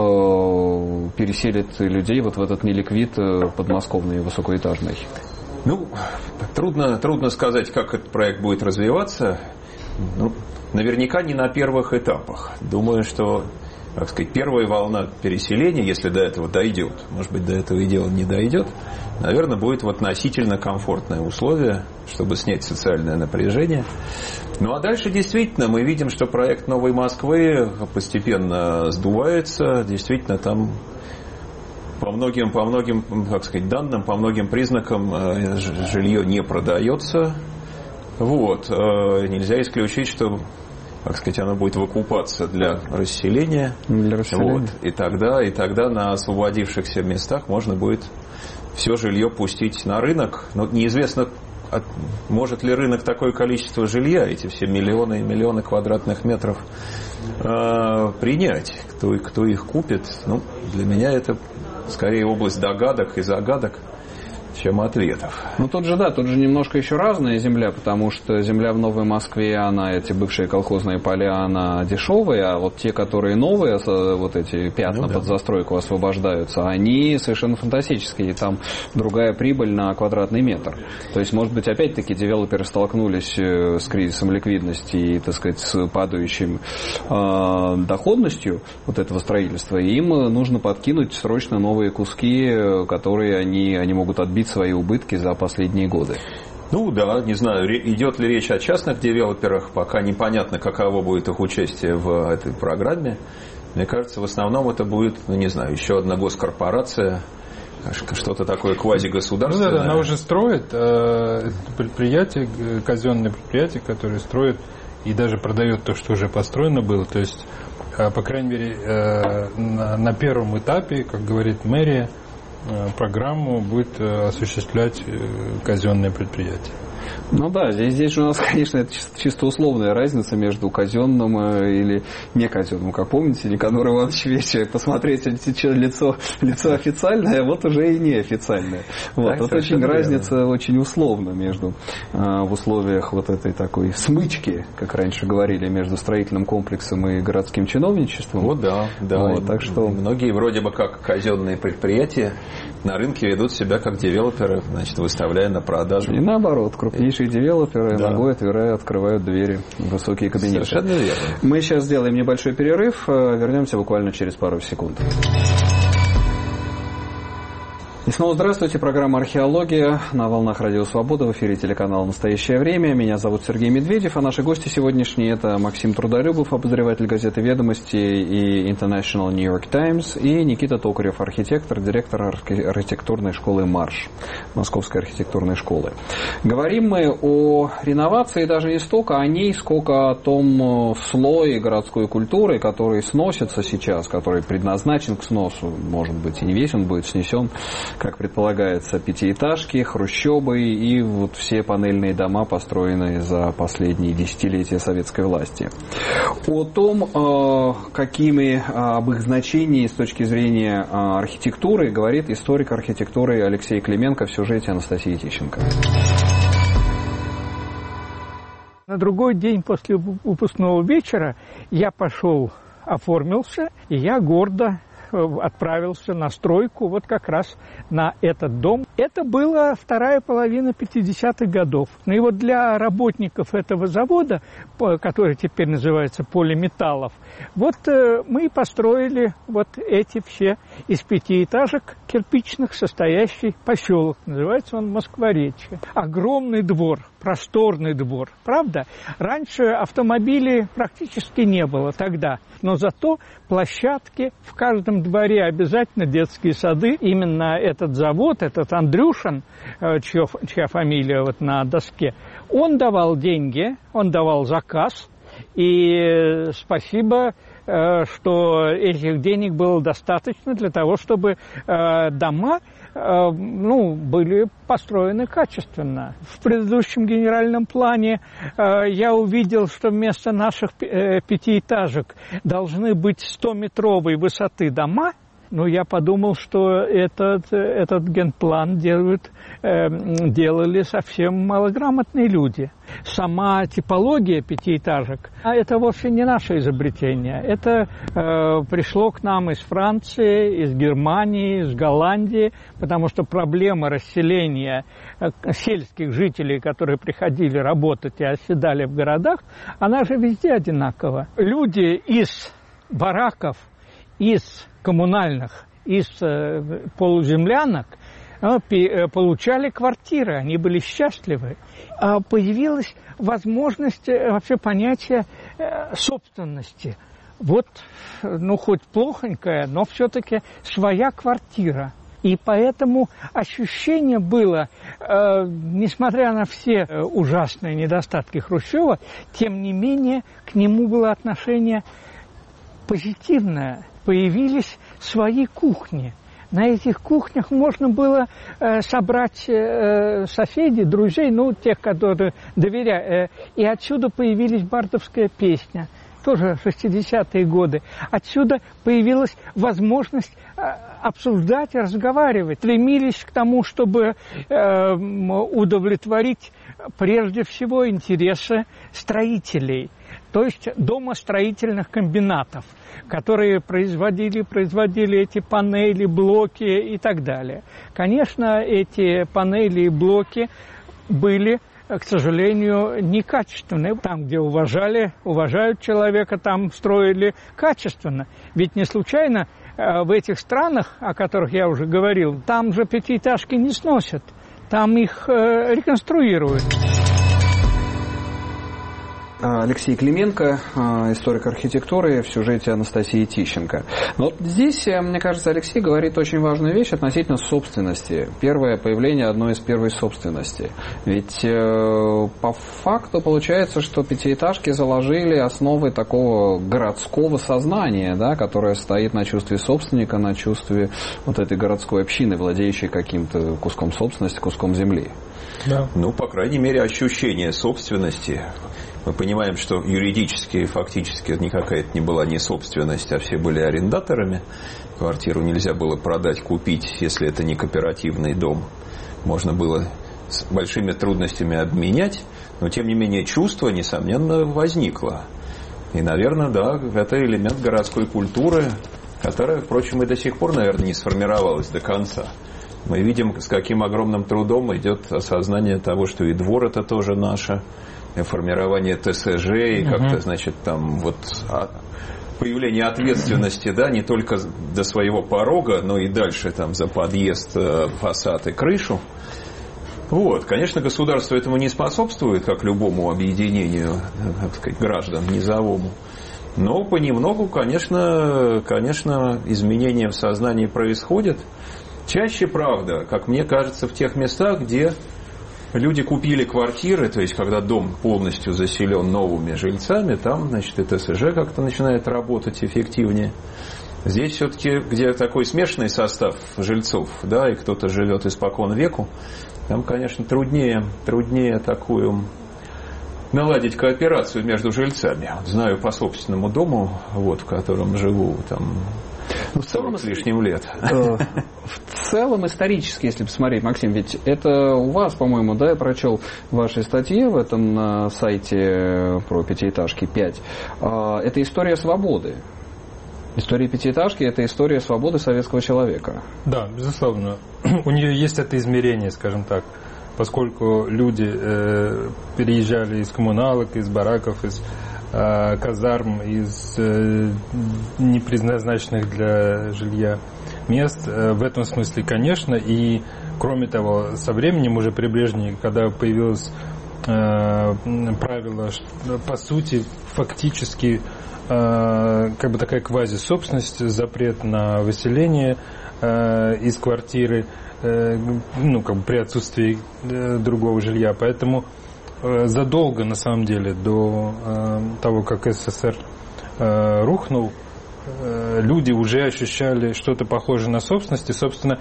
переселит людей вот в этот неликвид подмосковный высокоэтажный? Ну, трудно сказать, как этот проект будет развиваться. Ну, наверняка не на первых этапах. Думаю, что, так сказать, первая волна переселения, если до этого дойдет, может быть, до этого и дело не дойдет, наверное, будет в относительно комфортное условие, чтобы снять социальное напряжение. Ну, а дальше действительно мы видим, что проект Новой Москвы постепенно сдувается. Действительно, там по многим, так сказать, данным, по многим признакам жилье не продается. Вот. Нельзя исключить, что, так сказать, оно будет выкупаться для расселения. Вот. И тогда на освободившихся местах можно будет все жилье пустить на рынок. Но неизвестно, может ли рынок такое количество жилья, эти все миллионы и миллионы квадратных метров принять. Кто их купит? Ну, для меня это скорее область догадок и загадок, чем ответов. Ну, тут же немножко еще разная земля, потому что земля в Новой Москве, она, эти бывшие колхозные поля, она дешевая, а вот те, которые новые, вот эти пятна под застройку освобождаются, они совершенно фантастические, и там другая прибыль на квадратный метр. То есть, может быть, опять-таки девелоперы столкнулись с кризисом ликвидности и, так сказать, с падающей доходностью вот этого строительства, и им нужно подкинуть срочно новые куски, которые они могут отбить свои убытки за последние годы. Ну да, не знаю, идет ли речь о частных девелоперах, пока непонятно, каково будет их участие в этой программе. Мне кажется, в основном это будет, не знаю, еще одна госкорпорация, что-то такое квазигосударственное. Ну да, она уже строит предприятие, казенное предприятие, которое строит и даже продает то, что уже построено было. То есть, по крайней мере, на первом этапе, как говорит мэрия, программу будет осуществлять казенное предприятие. Ну да, здесь же у нас, конечно, это чисто условная разница между казенным или не казенным. Как помните, Никанор Иванович Вечер, посмотреть лицо официальное, а вот уже и неофициальное. Вот. Тут очень разница очень условна между в условиях вот этой такой смычки, как раньше говорили, между строительным комплексом и городским чиновничеством. Вот да. Вот, так что... Многие вроде бы как казенные предприятия на рынке ведут себя как девелоперы, значит, выставляя на продажу. И наоборот, крупнейшие девелоперы ногой открывают двери в высокие кабинеты. Совершенно верно. Мы сейчас сделаем небольшой перерыв, вернемся буквально через пару секунд. И снова здравствуйте, программа «Археология» на волнах Радио Свобода, в эфире телеканала «Настоящее время». Меня зовут Сергей Медведев, а наши гости сегодняшние – это Максим Трудолюбов, обозреватель газеты «Ведомости» и International New York Times, и Никита Токарев, архитектор, директор архитектурной школы «Марш», Московской архитектурной школы. Говорим мы о реновации даже не столько о ней, сколько о том слое городской культуры, который сносится сейчас, который предназначен к сносу, может быть, и не весь он будет снесен, как предполагается, пятиэтажки, хрущебы и вот все панельные дома, построенные за последние десятилетия советской власти. О том, об их значении с точки зрения архитектуры, говорит историк архитектуры Алексей Клименко в сюжете Анастасии Тищенко. На другой день после выпускного вечера я пошел, оформился, и я гордо отправился на стройку вот как раз на этот дом. Это была вторая половина 50-х годов. Ну и вот для работников этого завода, который теперь называется Полиметаллов, вот мы построили вот эти все из пятиэтажек кирпичных состоящий поселок. Называется он Москворечье. Огромный двор, просторный двор. Правда? Раньше автомобилей практически не было тогда. Но зато площадки, в каждом дворе обязательно детские сады. Именно этот завод, этот Андрюшин, чья фамилия вот на доске, он давал деньги, он давал заказ. И спасибо, что этих денег было достаточно для того, чтобы дома были построены качественно. В предыдущем генеральном плане я увидел, что вместо наших пятиэтажек должны быть 100-метровой высоты дома. Но я подумал, что этот генплан делали совсем малограмотные люди. Сама типология пятиэтажек – это вовсе не наше изобретение. Это пришло к нам из Франции, из Германии, из Голландии, потому что проблема расселения сельских жителей, которые приходили работать и оседали в городах, она же везде одинакова. Люди из бараков, из коммунальных, из полуземлянок получали квартиры, они были счастливы. Появилась возможность вообще понятия собственности. Вот, хоть плохонькая, но все-таки своя квартира. И поэтому ощущение было, несмотря на все ужасные недостатки Хрущева, тем не менее к нему было отношение позитивное. Появились свои кухни. На этих кухнях можно было собрать соседей, друзей, тех, которые доверяют. И отсюда появилась бардовская песня, тоже 60-е годы. Отсюда появилась возможность обсуждать, разговаривать. Стремились к тому, чтобы удовлетворить прежде всего интересы строителей, то есть домостроительных комбинатов, которые производили эти панели, блоки и так далее. Конечно, эти панели и блоки были, к сожалению, некачественные. Там, где уважают человека, там строили качественно. Ведь не случайно в этих странах, о которых я уже говорил, там же пятиэтажки не сносят, там их реконструируют. Алексей Клименко, историк архитектуры, в сюжете Анастасии Тищенко. Но вот здесь, мне кажется, Алексей говорит очень важную вещь относительно собственности. Первое появление одной из первой собственности. Ведь по факту получается, что пятиэтажки заложили основы такого городского сознания, да, которое стоит на чувстве собственника, на чувстве вот этой городской общины, владеющей каким-то куском собственности, куском земли. Да. Ну, по крайней мере, ощущение собственности. Мы понимаем, что юридически и фактически никакая это не была не собственность, а все были арендаторами. Квартиру нельзя было продать, купить, если это не кооперативный дом. Можно было с большими трудностями обменять, но, тем не менее, чувство, несомненно, возникло. И, наверное, да, это элемент городской культуры, которая, впрочем, и до сих пор, наверное, не сформировалась до конца. Мы видим, с каким огромным трудом идет осознание того, что и двор это тоже наше, и формирование ТСЖ, и как-то, значит, там вот появление ответственности, да, не только до своего порога, но и дальше там за подъезд, фасад и крышу. Вот, конечно, государство этому не способствует, как любому объединению, так сказать, граждан низовому. Но понемногу, конечно, изменения в сознании происходят. Чаще, правда, как мне кажется, в тех местах, где люди купили квартиры, то есть когда дом полностью заселен новыми жильцами, там, значит, и ТСЖ как-то начинает работать эффективнее. Здесь все-таки, где такой смешанный состав жильцов, да, и кто-то живет испокон веку, там, конечно, труднее такую наладить кооперацию между жильцами. Знаю по собственному дому, вот, в котором живу, там, 40 с лишним лет. В целом, исторически, если посмотреть, Максим, ведь это у вас, по-моему, да, я прочел в вашей статье в этом сайте про пятиэтажки 5, это история свободы. История пятиэтажки – это история свободы советского человека. Да, безусловно. У нее есть это измерение, скажем так, поскольку люди переезжали из коммуналок, из бараков, из казарм, из непредназначенных для жилья мест. В этом смысле, конечно, и кроме того, со временем уже при Брежневе, когда появилось правило, по сути, фактически как бы такая квази-собственность, запрет на выселение из квартиры, ну, как бы при отсутствии другого жилья. Поэтому задолго, на самом деле, до того, как СССР рухнул, люди уже ощущали что-то похожее на собственность. И, собственно,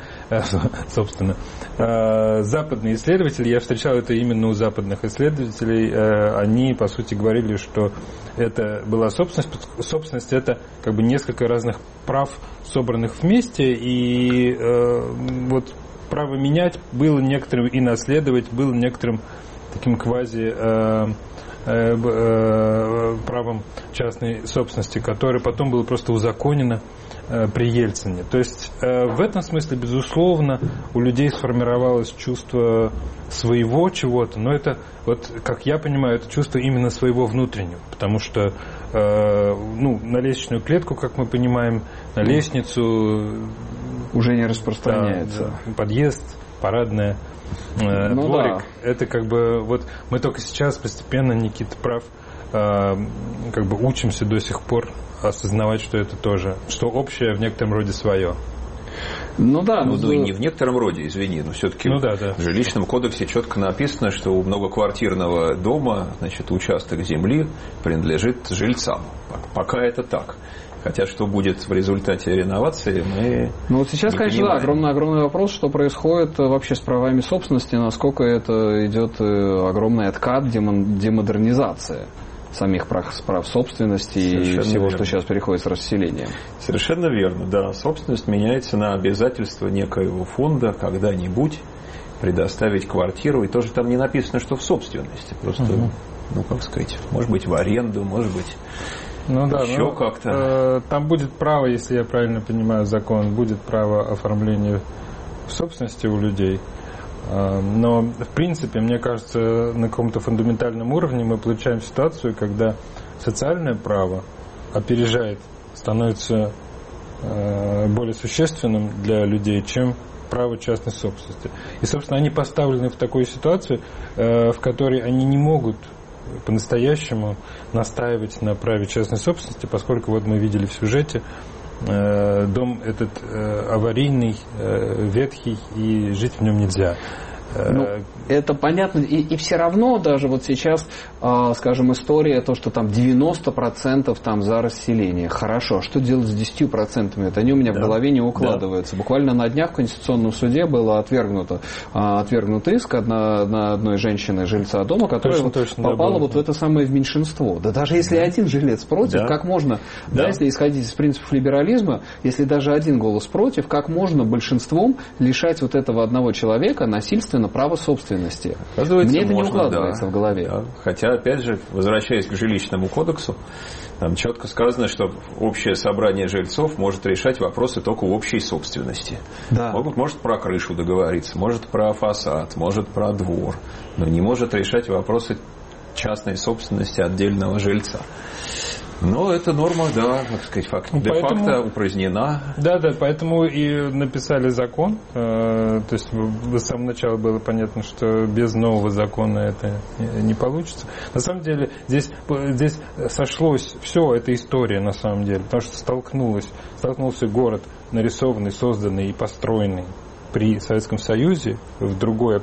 западные исследователи, я встречал это именно у западных исследователей, они, по сути, говорили, что это была собственность. Собственность – это как бы несколько разных прав, собранных вместе, и вот право менять было некоторым, и наследовать было некоторым таким квази правом частной собственности, которое потом было просто узаконено при Ельцине. То есть в этом смысле, безусловно, у людей сформировалось чувство своего чего-то, но это, вот как я понимаю, это чувство именно своего внутреннего, потому что на лестничную клетку, как мы понимаем, на лестницу уже не распространяется. Да, подъезд, парадная, дворик. Да. Это как бы вот мы только сейчас постепенно, Никита прав, как бы учимся до сих пор осознавать, что это тоже, что общее в некотором роде свое. Ну и не в некотором роде, извини, но все-таки в жилищном кодексе четко написано, что у многоквартирного дома, значит, участок земли принадлежит жильцам. Пока это так. Хотя что будет в результате реновации, мы вот сейчас, конечно, да, огромный вопрос, что происходит вообще с правами собственности, насколько это идет огромный откат, демодернизация самих прав собственности и всего, что сейчас переходит с расселением. Совершенно верно, да. Собственность меняется на обязательство некоего фонда когда-нибудь предоставить квартиру, и тоже там не написано, что в собственности, просто, как сказать, может быть в аренду, может быть... еще как-то. Там будет право, если я правильно понимаю закон, будет право оформления в собственности у людей. Но, в принципе, мне кажется, на каком-то фундаментальном уровне мы получаем ситуацию, когда социальное право опережает, становится более существенным для людей, чем право частной собственности. И, собственно, они поставлены в такую ситуацию, в которой они не могут по-настоящему настаивать на праве частной собственности, поскольку вот мы видели в сюжете, дом этот аварийный, ветхий, и жить в нем нельзя. Это понятно, и все равно даже вот сейчас, скажем, история, то, что там 90% там за расселение. Хорошо, а что делать с 10%? Это они у меня в голове не укладываются. Буквально на днях в Конституционном суде было отвергнут иск одной женщины, жильца дома, которая попала вот в это самое в меньшинство. Да даже если один жилец против, как можно, если исходить из принципов либерализма, если даже один голос против, как можно большинством лишать вот этого одного человека насильственно права собственности? Мне это не укладывается в голове. Да. Хотя, опять же, возвращаясь к жилищному кодексу, там четко сказано, что общее собрание жильцов может решать вопросы только общей собственности. Да. Может про крышу договориться, может про фасад, может про двор, но не может решать вопросы частной собственности отдельного жильца. Но эта норма, так сказать, де-факто упразднена. Да, поэтому и написали закон. То есть с самого начала было понятно, что без нового закона это не получится. На самом деле здесь сошлось все, эта история на самом деле, потому что столкнулся город, нарисованный, созданный и построенный при Советском Союзе в другой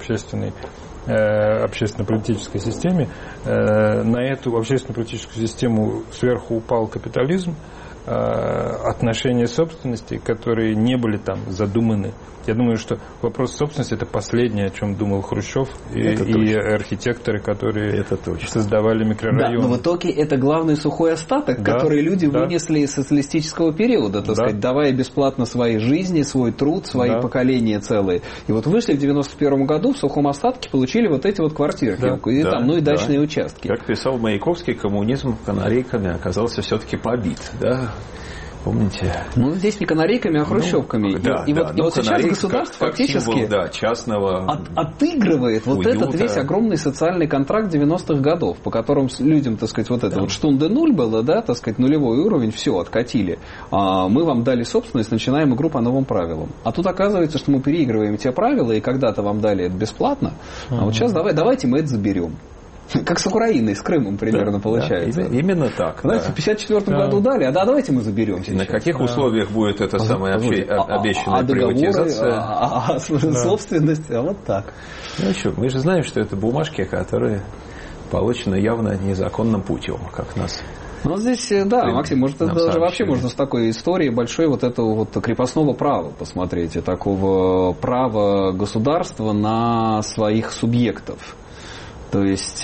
общественно-политической системе. На эту общественно-политическую систему сверху упал капитализм, отношения собственности, которые не были там задуманы. Я думаю, что вопрос собственности – это последнее, о чем думал Хрущев и архитекторы, которые создавали микрорайоны. Да, но в итоге это главный сухой остаток, который люди вынесли из социалистического периода, так сказать, давая бесплатно свои жизни, свой труд, свои поколения целые. И вот вышли в 91 году, в сухом остатке получили вот эти вот квартирки, и дачные участки. Как писал Маяковский, коммунизм канарейками оказался все-таки побит, да? Помните? Здесь не канарейками, а хрущевками. И вот сейчас государство фактически частного отыгрывает вот этот весь огромный социальный контракт 90-х годов, по которым людям, так сказать, вот это вот штунды нуль было, так сказать, нулевой уровень, все, откатили. Мы вам дали собственность, начинаем игру по новым правилам. А тут оказывается, что мы переигрываем те правила, и когда-то вам дали это бесплатно, а вот сейчас давайте мы это заберем. Как с Украиной, с Крымом примерно получается. Именно так. Знаете, в 1954 году дали, давайте мы заберем сейчас. На каких условиях будет эта самая обещанная приватизация? Собственность, вот так. Мы же знаем, что это бумажки, которые получены явно незаконным путем, как нас. Здесь, Максим, может, это даже вообще можно с такой историей большой вот этого вот крепостного права посмотреть, и такого права государства на своих субъектов. То есть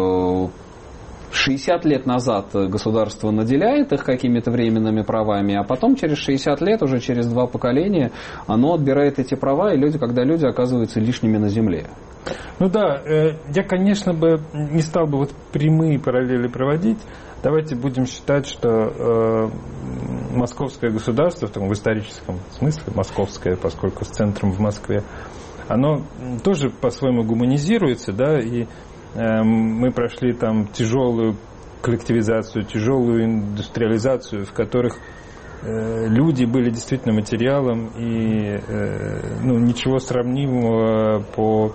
60 лет назад государство наделяет их какими-то временными правами, а потом через 60 лет, уже через 2 поколения, оно отбирает эти права, и когда люди оказываются лишними на земле. Я, конечно, не стал бы прямые параллели проводить. Давайте будем считать, что московское государство, в историческом смысле московское, поскольку с центром в Москве, оно тоже по-своему гуманизируется, и мы прошли там тяжелую коллективизацию, тяжелую индустриализацию, в которых люди были действительно материалом, и ничего сравнимого по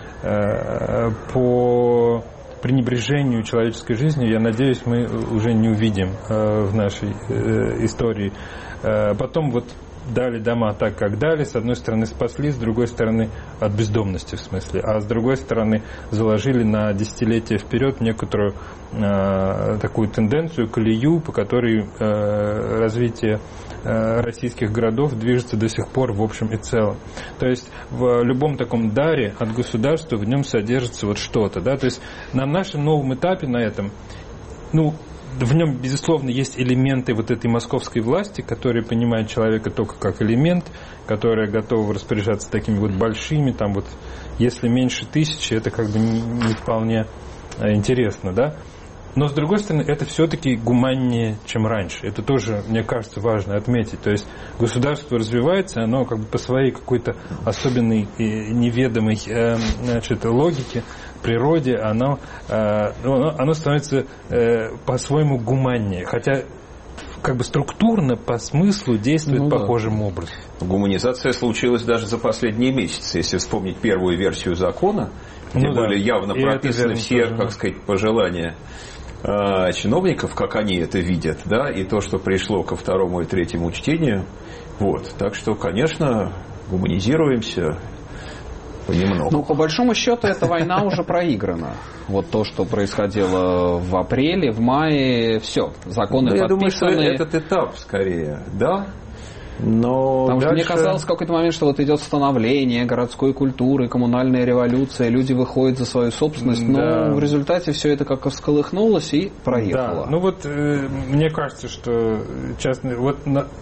пренебрежению человеческой жизнью, я надеюсь, мы уже не увидим в нашей истории. Потом дали дома так, как дали. С одной стороны спасли, с другой стороны от бездомности в смысле. А с другой стороны заложили на десятилетия вперед некоторую такую тенденцию, колею, по которой развитие российских городов движется до сих пор в общем и целом. То есть в любом таком даре от государства в нем содержится что-то. То есть на нашем новом этапе, на этом, в нем, безусловно, есть элементы этой московской власти, которые понимают человека только как элемент, которая готова распоряжаться такими большими, если меньше 1000, это не вполне интересно, Но, с другой стороны, это все-таки гуманнее, чем раньше. Это тоже, мне кажется, важно отметить. То есть государство развивается, оно по своей какой-то особенной неведомой логике, природе, оно становится по-своему гуманнее. Хотя структурно, по смыслу действует похожим образом. Гуманизация случилась даже за последние месяцы. Если вспомнить первую версию закона, где были явно прописаны все, пожелания чиновников, как они это видят, и то, что пришло ко 2-му и 3-му чтению. Так что, конечно, гуманизируемся. понемногу. Ну, по большому счету, эта война уже проиграна. Вот то, что происходило в апреле, в мае, все, законы подписаны. Я думаю, что этот этап скорее, да. Но потому дальше... что мне казалось в какой-то момент, что вот идет становление городской культуры, коммунальная революция, люди выходят за свою собственность, но в результате все это как-то всколыхнулось и проехало. Да. Ну вот мне кажется, что вот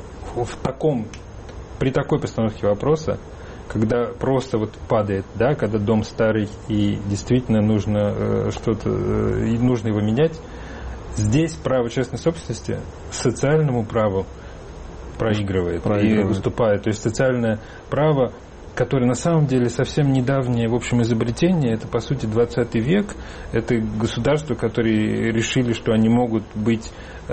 при такой постановке вопроса, когда просто вот падает, да, когда дом старый и действительно нужно нужно его менять, здесь право частной собственности социальному праву проигрывает и выступает. То есть социальное право, которое на самом деле совсем недавнее, в общем, изобретение, это, по сути, 20 век. Это государства, которые решили, что они могут быть,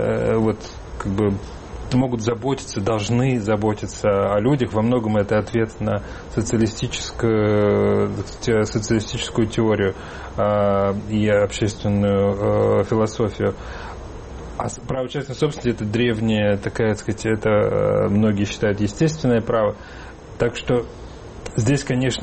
могут заботиться, должны заботиться о людях. Во многом это ответ на социалистическую теорию и общественную философию. А право частной собственности – это древнее, такая, так сказать, это многие считают естественное право. Так что здесь, конечно,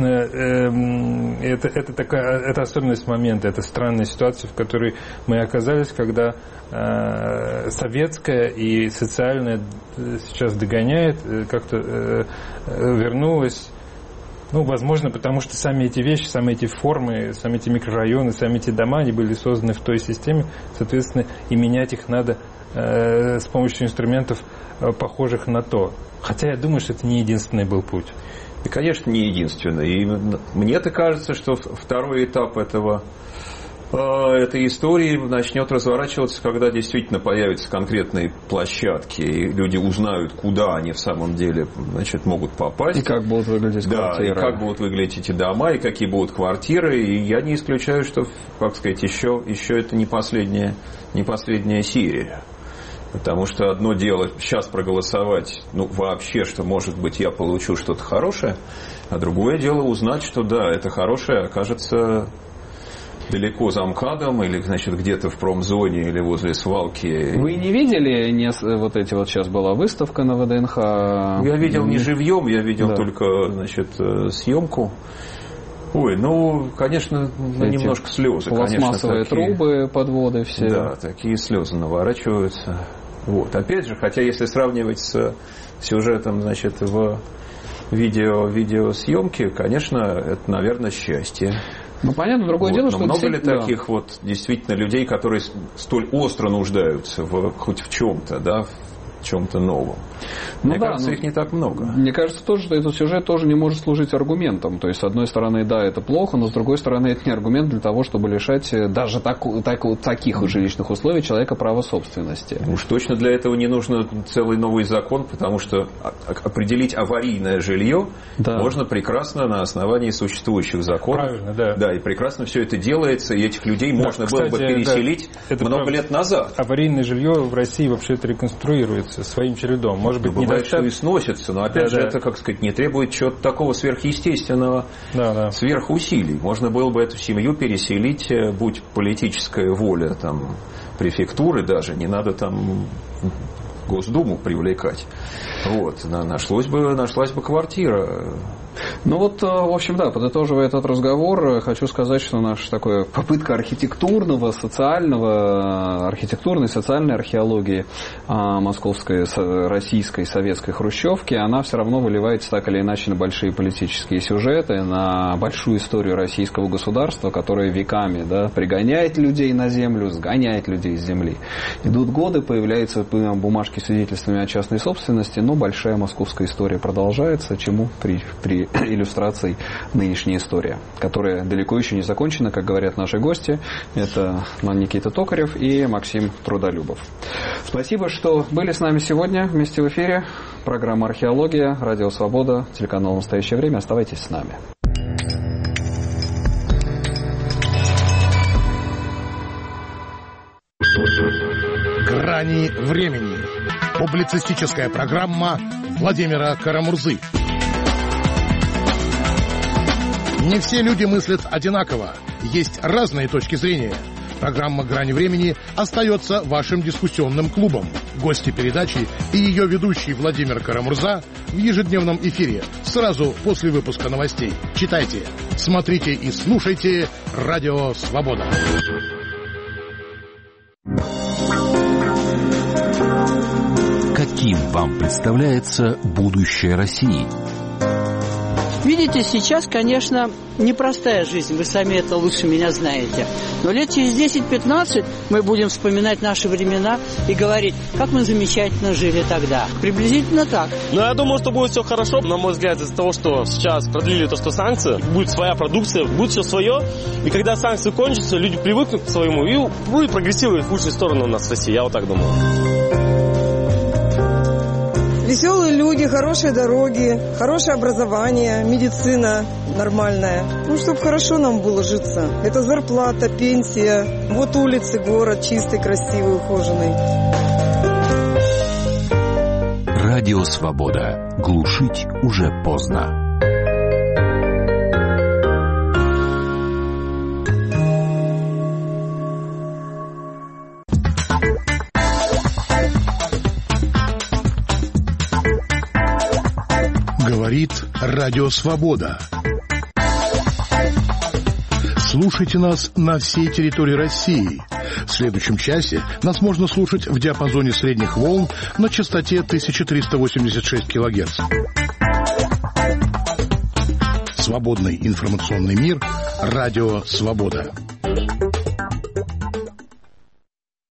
это особенность момента, это странная ситуация, в которой мы оказались, когда советское и социальное сейчас догоняет, как-то вернулось. Ну, возможно, потому что сами эти вещи, сами эти формы, сами эти микрорайоны, сами эти дома, они были созданы в той системе, соответственно, и менять их надо с помощью инструментов, похожих на то. Хотя я думаю, что это не единственный был путь. И, конечно, не единственный. И мне-то кажется, что второй этап этой истории начнет разворачиваться, когда действительно появятся конкретные площадки, и люди узнают, куда они в самом деле, значит, могут попасть. И как будут выглядеть квартиры. Да, и как будут выглядеть эти дома, и какие будут квартиры. И я не исключаю, что, как сказать, еще это не последняя серия. Потому что одно дело сейчас проголосовать, вообще, что, может быть, я получу что-то хорошее, а другое дело узнать, что да, это хорошее окажется далеко за МКАДом или, значит, где-то в промзоне или возле свалки. Вы не видели вот эти вот сейчас была выставка на ВДНХ? Я видел не живьем, я видел только, значит, съемку. Ой, конечно, немножко слезы. Пластмассовые трубы, подводы все. Да, такие слезы наворачиваются. Вот. Опять же, хотя если сравнивать с сюжетом, значит, в видеосъемке, конечно, это, наверное, счастье. Понятно, другое дело, что... много ли таких вот действительно людей, которые столь остро нуждаются хоть в чем-то, да, в чем-то новом? Мне кажется, их не так много. Мне кажется тоже, что этот сюжет тоже не может служить аргументом. То есть, с одной стороны, да, это плохо, но с другой стороны, это не аргумент для того, чтобы лишать даже таких жилищных условий человека права собственности. Уж точно для этого не нужно целый новый закон, потому что определить аварийное жилье можно прекрасно на основании существующих законов. Правильно, да. Да, и прекрасно все это делается, и этих людей можно было бы переселить много лет назад. Аварийное жилье в России вообще-то реконструируется своим чередом. Может быть, бывает, что и сносится, но опять же, это, как сказать, не требует чего-то такого сверхъестественного, сверхусилий. Можно было бы эту семью переселить, будь политическая воля там префектуры даже, не надо там Госдуму привлекать. Вот, нашлась бы квартира. В общем, да, подытоживая этот разговор, хочу сказать, что наша такая попытка архитектурной, социальной археологии московской, российской, советской хрущевки, она все равно выливается так или иначе на большие политические сюжеты, на большую историю российского государства, которое веками пригоняет людей на землю, сгоняет людей с земли. Идут годы, появляются бумажки с свидетельствами о частной собственности, но большая московская история продолжается, чему при иллюстрацией нынешняя история, которая далеко еще не закончена, как говорят наши гости. Это Никита Токарев и Максим Трудолюбов. Спасибо, что были с нами сегодня вместе в эфире. Программа «Археология», Радио Свобода, телеканал «Настоящее время». Оставайтесь с нами. «Грани времени». Публицистическая программа Владимира Карамурзы. Не все люди мыслят одинаково. Есть разные точки зрения. Программа «Грани времени» остается вашим дискуссионным клубом. Гости передачи и ее ведущий Владимир Карамурза в ежедневном эфире сразу после выпуска новостей. Читайте, смотрите и слушайте «Радио Свобода». Каким вам представляется будущее России? Видите, сейчас, конечно, непростая жизнь, вы сами это лучше меня знаете. Но лет через 10-15 мы будем вспоминать наши времена и говорить, как мы замечательно жили тогда. Приблизительно так. Но я думаю, что будет все хорошо. На мой взгляд, из-за того, что сейчас продлили то, что санкции, будет своя продукция, будет все свое. И когда санкции кончатся, люди привыкнут к своему и будет прогрессировать в худшую сторону у нас в России. Я вот так думаю. Веселые люди, хорошие дороги, хорошее образование, медицина нормальная. Ну, чтобы хорошо нам было житься. Это зарплата, пенсия. Вот улицы, город чистый, красивый, ухоженный. Радио Свобода. Глушить уже поздно. Говорит Радио Свобода. Слушайте нас на всей территории России. В следующем часе нас можно слушать в диапазоне средних волн на частоте 1386 кГц. Свободный информационный мир. Радио Свобода.